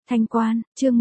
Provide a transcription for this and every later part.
Thanh Quan, chương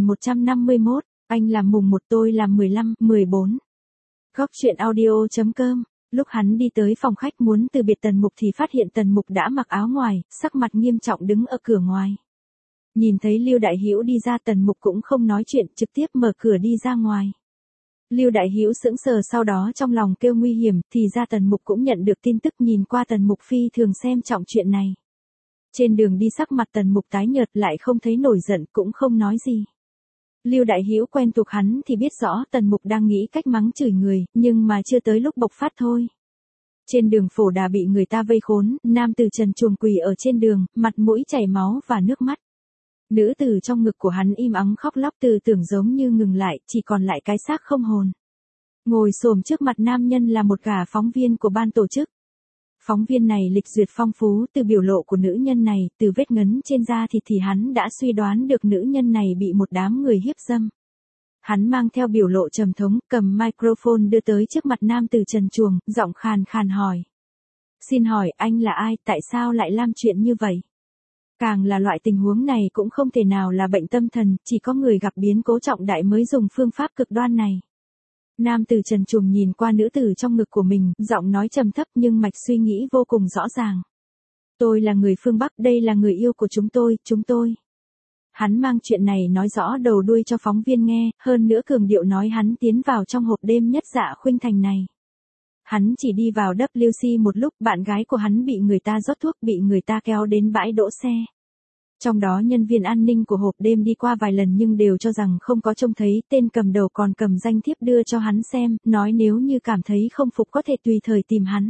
1151, anh làm mùng 1 tôi làm 15, 14. Góc truyện audio.com. Lúc hắn đi tới phòng khách muốn từ biệt Tần Mục thì phát hiện Tần Mục đã mặc áo ngoài, sắc mặt nghiêm trọng đứng ở cửa ngoài. Nhìn thấy Lưu Đại Hữu đi ra, Tần Mục cũng không nói chuyện, trực tiếp mở cửa đi ra ngoài. Lưu Đại Hữu sững sờ, sau đó trong lòng kêu nguy hiểm, thì ra Tần Mục cũng nhận được tin tức, nhìn qua Tần Mục phi thường xem trọng chuyện này. Trên đường đi sắc mặt Tần Mục tái nhợt, lại không thấy nổi giận, cũng không nói gì. Lưu Đại Hữu quen thuộc hắn thì biết rõ Tần Mục đang nghĩ cách mắng chửi người, nhưng mà chưa tới lúc bộc phát thôi. Trên đường Phổ Đà bị người ta vây khốn, nam tử trần truồng quỳ ở trên đường, mặt mũi chảy máu và nước mắt. Nữ tử trong ngực của hắn im ắng khóc lóc, tư tưởng giống như ngừng lại, chỉ còn lại cái xác không hồn. Ngồi xổm trước mặt nam nhân là một gã phóng viên của ban tổ chức. Phóng viên này lịch duyệt phong phú, từ biểu lộ của nữ nhân này, từ vết ngấn trên da thịt thì hắn đã suy đoán được nữ nhân này bị một đám người hiếp dâm. Hắn mang theo biểu lộ trầm thống, cầm microphone đưa tới trước mặt nam tử trần truồng, giọng khàn khàn hỏi. Xin hỏi anh là ai, tại sao lại làm chuyện như vậy? Càng là loại tình huống này cũng không thể nào là bệnh tâm thần, chỉ có người gặp biến cố trọng đại mới dùng phương pháp cực đoan này. Nam tử trần truồng nhìn qua nữ tử trong ngực của mình, giọng nói trầm thấp nhưng mạch suy nghĩ vô cùng rõ ràng. Tôi là người phương Bắc, đây là người yêu của chúng tôi. Hắn mang chuyện này nói rõ đầu đuôi cho phóng viên nghe, hơn nữa cường điệu nói hắn tiến vào trong hộp đêm Nhất Dạ Khuynh Thành này. Hắn chỉ đi vào WC một lúc, bạn gái của hắn bị người ta rót thuốc, bị người ta kéo đến bãi đỗ xe. Trong đó nhân viên an ninh của hộp đêm đi qua vài lần nhưng đều cho rằng không có trông thấy, tên cầm đầu còn cầm danh thiếp đưa cho hắn xem, nói nếu như cảm thấy không phục có thể tùy thời tìm hắn.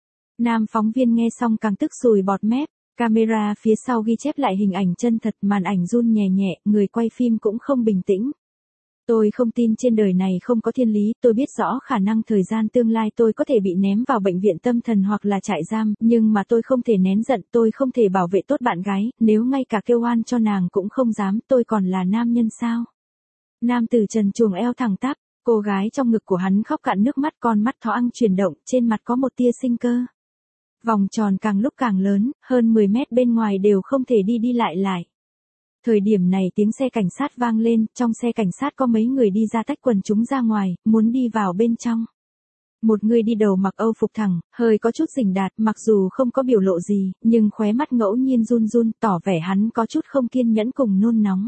Nam phóng viên nghe xong càng tức sùi bọt mép, camera phía sau ghi chép lại hình ảnh chân thật, màn ảnh run nhẹ nhẹ, người quay phim cũng không bình tĩnh. Tôi không tin trên đời này không có thiên lý, tôi biết rõ khả năng thời gian tương lai tôi có thể bị ném vào bệnh viện tâm thần hoặc là trại giam, nhưng mà tôi không thể nén giận, tôi không thể bảo vệ tốt bạn gái, nếu ngay cả kêu oan cho nàng cũng không dám, tôi còn là nam nhân sao? Nam tử trần truồng eo thẳng tắp, cô gái trong ngực của hắn khóc cạn nước mắt, con mắt thỏ ăn chuyển động, trên mặt có một tia sinh cơ. Vòng tròn càng lúc càng lớn, hơn 10 mét bên ngoài đều không thể đi lại. Thời điểm này tiếng xe cảnh sát vang lên, trong xe cảnh sát có mấy người đi ra tách quần chúng ra ngoài, muốn đi vào bên trong. Một người đi đầu mặc Âu phục thẳng, hơi có chút rình đạt, mặc dù không có biểu lộ gì, nhưng khóe mắt ngẫu nhiên run run, tỏ vẻ hắn có chút không kiên nhẫn cùng nôn nóng.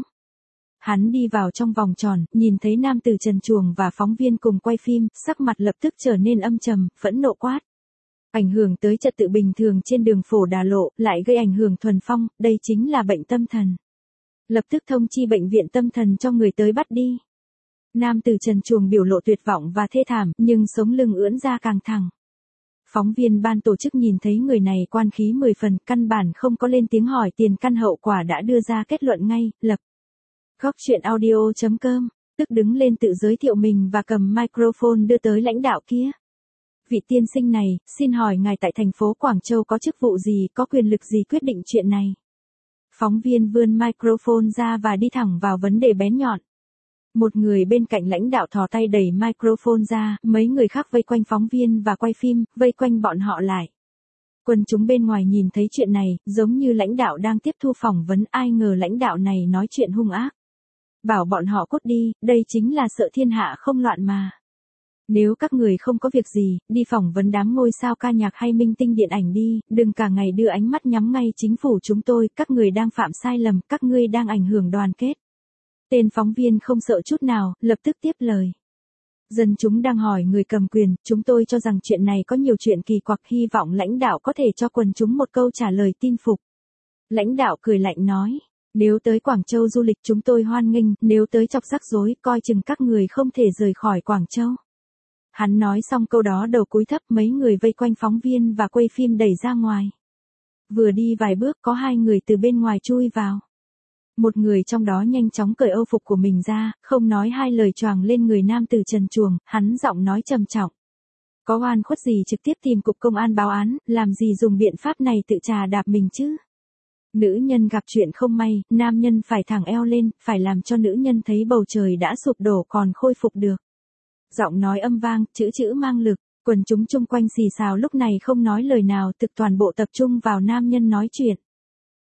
Hắn đi vào trong vòng tròn, nhìn thấy nam tử trần truồng và phóng viên cùng quay phim, sắc mặt lập tức trở nên âm trầm, phẫn nộ quát. Ảnh hưởng tới trật tự bình thường trên đường Phổ Đà Lộ, lại gây ảnh hưởng thuần phong, đây chính là bệnh tâm thần. Lập tức thông chi bệnh viện tâm thần cho người tới bắt đi. Nam tử trần truồng biểu lộ tuyệt vọng và thê thảm, nhưng sống lưng ưỡn ra càng thẳng. Phóng viên ban tổ chức nhìn thấy người này quan khí 10 phần, căn bản không có lên tiếng hỏi tiền căn hậu quả, đã đưa ra kết luận ngay, lập. Góc truyện audio.com, tức đứng lên tự giới thiệu mình và cầm microphone đưa tới lãnh đạo kia. Vị tiên sinh này, xin hỏi ngài tại thành phố Quảng Châu có chức vụ gì, có quyền lực gì quyết định chuyện này? Phóng viên vươn microphone ra và đi thẳng vào vấn đề bén nhọn. Một người bên cạnh lãnh đạo thò tay đẩy microphone ra, mấy người khác vây quanh phóng viên và quay phim, vây quanh bọn họ lại. Quần chúng bên ngoài nhìn thấy chuyện này, giống như lãnh đạo đang tiếp thu phỏng vấn, ai ngờ lãnh đạo này nói chuyện hung ác. Bảo bọn họ cút đi, đây chính là sợ thiên hạ không loạn mà. Nếu các người không có việc gì, đi phỏng vấn đám ngôi sao ca nhạc hay minh tinh điện ảnh đi, đừng cả ngày đưa ánh mắt nhắm ngay chính phủ chúng tôi, các người đang phạm sai lầm, các ngươi đang ảnh hưởng đoàn kết. Tên phóng viên không sợ chút nào, lập tức tiếp lời. Dân chúng đang hỏi người cầm quyền, chúng tôi cho rằng chuyện này có nhiều chuyện kỳ quặc, hy vọng lãnh đạo có thể cho quần chúng một câu trả lời tin phục. Lãnh đạo cười lạnh nói, nếu tới Quảng Châu du lịch chúng tôi hoan nghênh, nếu tới chọc rắc rối, coi chừng các người không thể rời khỏi Quảng Châu. Hắn nói xong câu đó đầu cúi thấp, mấy người vây quanh phóng viên và quay phim đẩy ra ngoài. Vừa đi vài bước có hai người từ bên ngoài chui vào. Một người trong đó nhanh chóng cởi Âu phục của mình ra, không nói hai lời choàng lên người nam tử trần truồng, hắn giọng nói trầm trọng. Có oan khuất gì trực tiếp tìm cục công an báo án, làm gì dùng biện pháp này tự trà đạp mình chứ? Nữ nhân gặp chuyện không may, nam nhân phải thẳng eo lên, phải làm cho nữ nhân thấy bầu trời đã sụp đổ còn khôi phục được. Giọng nói âm vang, chữ mang lực, quần chúng chung quanh xì xào lúc này không nói lời nào, thực toàn bộ tập trung vào nam nhân nói chuyện.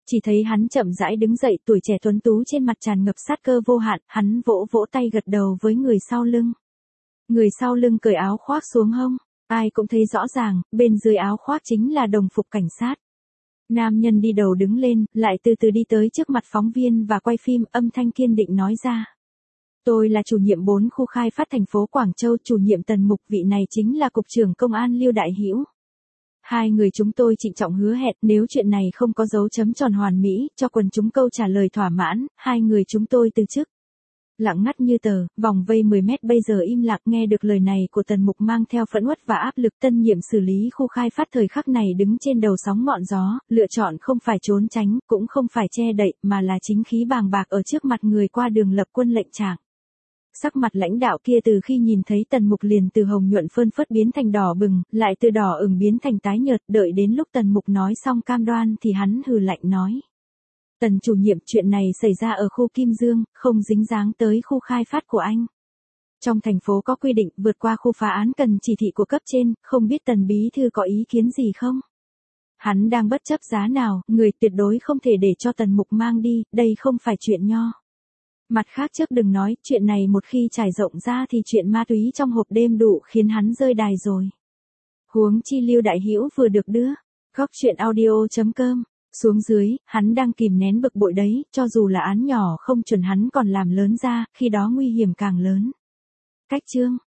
Chỉ thấy hắn chậm rãi đứng dậy, tuổi trẻ tuấn tú trên mặt tràn ngập sát cơ vô hạn, hắn vỗ vỗ tay gật đầu với người sau lưng. Người sau lưng cởi áo khoác xuống hông, ai cũng thấy rõ ràng, bên dưới áo khoác chính là đồng phục cảnh sát. Nam nhân đi đầu đứng lên, lại từ từ đi tới trước mặt phóng viên và quay phim, âm thanh kiên định nói ra. Tôi là chủ nhiệm 4 khu khai phát thành phố Quảng Châu, chủ nhiệm Tần Mục, vị này chính là cục trưởng công an Lưu Đại Hữu. Hai người chúng tôi trịnh trọng hứa hẹn nếu chuyện này không có dấu chấm tròn hoàn mỹ, cho quần chúng câu trả lời thỏa mãn, hai người chúng tôi từ chức. Lặng ngắt như tờ, vòng vây 10 mét bây giờ im lặng, nghe được lời này của Tần Mục mang theo phẫn uất và áp lực. Tân nhiệm xử lý khu khai phát thời khắc này đứng trên đầu sóng ngọn gió, lựa chọn không phải trốn tránh, cũng không phải che đậy, mà là chính khí bàng bạc ở trước mặt người qua đường lập quân lệnh trạng. Sắc mặt lãnh đạo kia từ khi nhìn thấy Tần Mục liền từ hồng nhuận phơn phớt biến thành đỏ bừng, lại từ đỏ ửng biến thành tái nhợt, đợi đến lúc Tần Mục nói xong cam đoan thì hắn hừ lạnh nói. Tần chủ nhiệm, chuyện này xảy ra ở khu Kim Dương, không dính dáng tới khu khai phát của anh. Trong thành phố có quy định vượt qua khu phá án cần chỉ thị của cấp trên, không biết Tần bí thư có ý kiến gì không? Hắn đang bất chấp giá nào, người tuyệt đối không thể để cho Tần Mục mang đi, đây không phải chuyện nho. Mặt khác trước đừng nói, chuyện này một khi trải rộng ra thì chuyện ma túy trong hộp đêm đủ khiến hắn rơi đài rồi. Huống chi Lưu Đại Hữu vừa được đưa. Góc truyện audio.com. Xuống dưới, hắn đang kìm nén bực bội đấy, cho dù là án nhỏ không chuẩn hắn còn làm lớn ra, khi đó nguy hiểm càng lớn. Cách chương.